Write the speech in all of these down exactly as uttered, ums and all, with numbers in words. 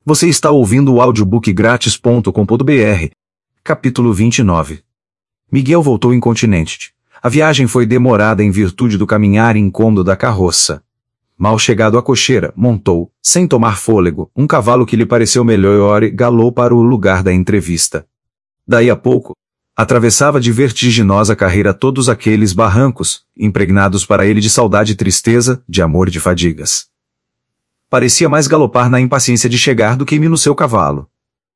Você está ouvindo o audiobook grátis ponto com ponto br. Capítulo vinte e nove. Miguel voltou incontinente. A viagem foi demorada em virtude do caminhar incômodo da carroça. Mal chegado à cocheira, montou, sem tomar fôlego, um cavalo que lhe pareceu melhor e galou para o lugar da entrevista. Daí a pouco, atravessava de vertiginosa carreira todos aqueles barrancos, impregnados para ele de saudade e tristeza, de amor e de fadigas. Parecia mais galopar na impaciência de chegar do que ir no seu cavalo.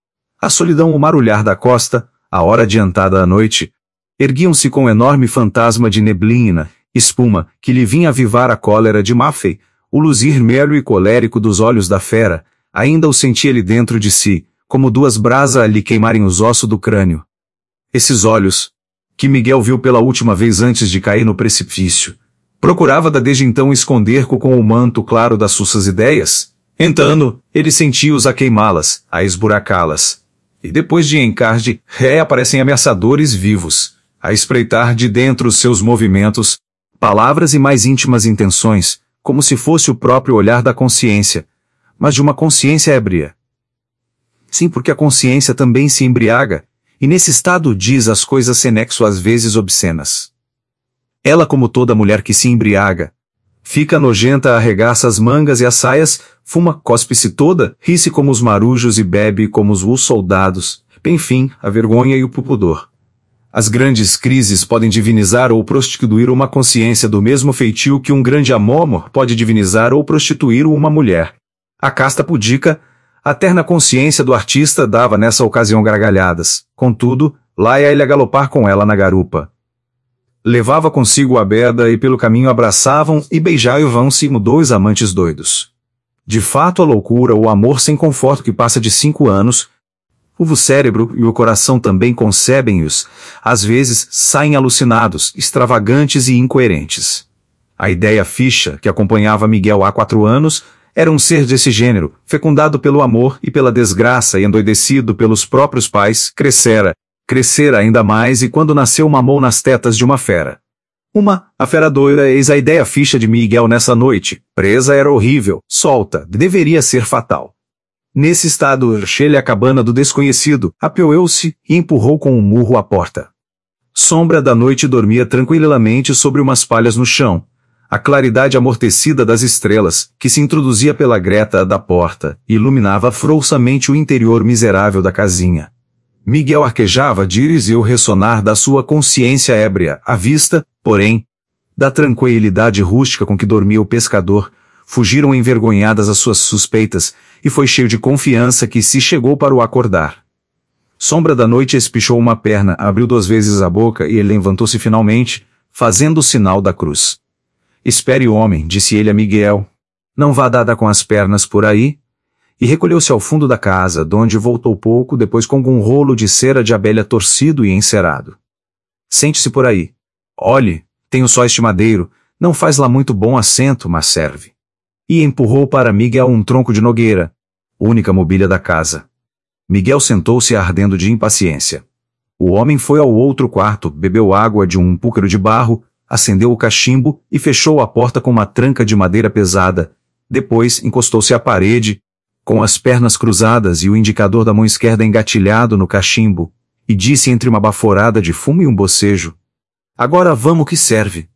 A solidão, o marulhar da costa, a hora adiantada à noite, erguiam-se com enorme fantasma de neblina, espuma, que lhe vinha avivar a cólera de Maffei, o luzir mero e colérico dos olhos da fera, ainda o sentia ele dentro de si, como duas brasas a lhe queimarem os ossos do crânio. Esses olhos, que Miguel viu pela última vez antes de cair no precipício, procurava-da desde então esconder-co com o manto claro das suas ideias. Então, ele sentia-os a queimá-las, a esburacá-las. E depois de encarde, reaparecem ameaçadores vivos, a espreitar de dentro os seus movimentos, palavras e mais íntimas intenções, como se fosse o próprio olhar da consciência, mas de uma consciência ébria. Sim, porque a consciência também se embriaga, e nesse estado diz as coisas sem nexo às vezes obscenas. Ela, como toda mulher que se embriaga, fica nojenta, arregaça as mangas e as saias, fuma, cospe-se toda, ri-se como os marujos e bebe como os soldados, enfim, a vergonha e o pudor. As grandes crises podem divinizar ou prostituir uma consciência do mesmo feitio que um grande amor pode divinizar ou prostituir uma mulher. A casta pudica, a terna consciência do artista dava nessa ocasião gargalhadas, contudo, lá ia ele a galopar com ela na garupa. Levava consigo a Beda e pelo caminho abraçavam e beijavam-se dois amantes doidos. De fato a loucura, o amor sem conforto que passa de cinco anos, o cérebro e o coração também concebem-os, às vezes saem alucinados, extravagantes e incoerentes. A ideia fixa que acompanhava Miguel há quatro anos era um ser desse gênero, fecundado pelo amor e pela desgraça e endoidecido pelos próprios pais, crescera, crescera ainda mais e quando nasceu mamou nas tetas de uma fera. Uma, a fera doida, eis a ideia fixa de Miguel nessa noite, presa era horrível, solta, deveria ser fatal. Nesse estado, achei-lhe a cabana do desconhecido, apeou-se e empurrou com um murro a porta. Sombra da noite dormia tranquilamente sobre umas palhas no chão. A claridade amortecida das estrelas, que se introduzia pela greta da porta, iluminava frouxamente o interior miserável da casinha. Miguel arquejava de íris e o ressonar da sua consciência ébria, à vista, porém, da tranquilidade rústica com que dormia o pescador, fugiram envergonhadas as suas suspeitas, e foi cheio de confiança que se chegou para o acordar. Sombra da noite espichou uma perna, abriu duas vezes a boca e ele levantou-se finalmente, fazendo o sinal da cruz. Espere, homem, disse ele a Miguel. Não vá dada com as pernas por aí. E recolheu-se ao fundo da casa, donde voltou pouco depois com um rolo de cera de abelha torcido e encerado. Sente-se por aí. Olhe, tenho só este madeiro, não faz lá muito bom assento, mas serve. E empurrou para Miguel um tronco de nogueira, única mobília da casa. Miguel sentou-se ardendo de impaciência. O homem foi ao outro quarto, bebeu água de um púcaro de barro, acendeu o cachimbo e fechou a porta com uma tranca de madeira pesada. Depois encostou-se à parede, com as pernas cruzadas e o indicador da mão esquerda engatilhado no cachimbo, e disse entre uma baforada de fumo e um bocejo: Agora vamos que serve.